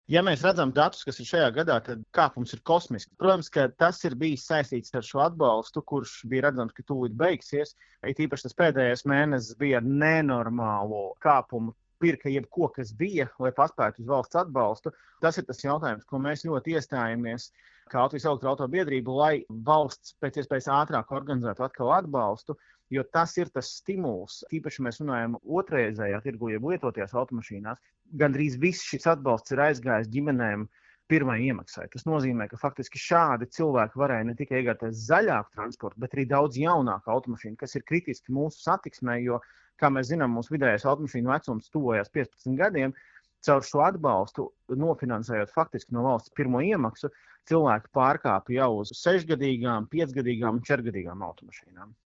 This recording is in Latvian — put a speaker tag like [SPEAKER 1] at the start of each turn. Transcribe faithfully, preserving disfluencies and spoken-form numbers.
[SPEAKER 1] Ja mēs redzam datus, kas ir šajā gadā, tad kāpums ir kosmisks. Protams, ka tas ir bijis saistīts ar šo atbalstu, kurš bija redzams, ka tūlīt beigsies. It īpaši tas pēdējais mēnesis bija ar nenormālu kāpumu. Pirka jebko, kas bija, lai paspētu uz valsts atbalstu. Tas ir tas jautājums, ko mēs ļoti iestājamies kā Latvijas elektroautobiedrība, lai valsts pēc iespējas ātrāk organizētu atkal atbalstu, jo tas ir tas stimuls. Tīpaši mēs runājam otrreizējā tirgu, jeb lietotajās automašīnās. Gandrīz viss šis atbalsts ir aizgājis ģimenēm pirmai iemaksai. Tas nozīmē, ka faktiski šādi cilvēki varēja ne tikai iegādāties zaļāku transportu, bet arī daudz jaunāku automašīnu, kas ir kritiski mūsu satiksmē, jo, kā mēs zinām, mūsu vidējais automašīnu vecums tuvojās piecpadsmit gadiem. Caur šo atbalstu, nofinansējot faktiski no valsts pirmo iemaksu, cilvēki pārkāpa jau uz sešgadīgām, piecgadīgām un četrgadīgām automašīnām.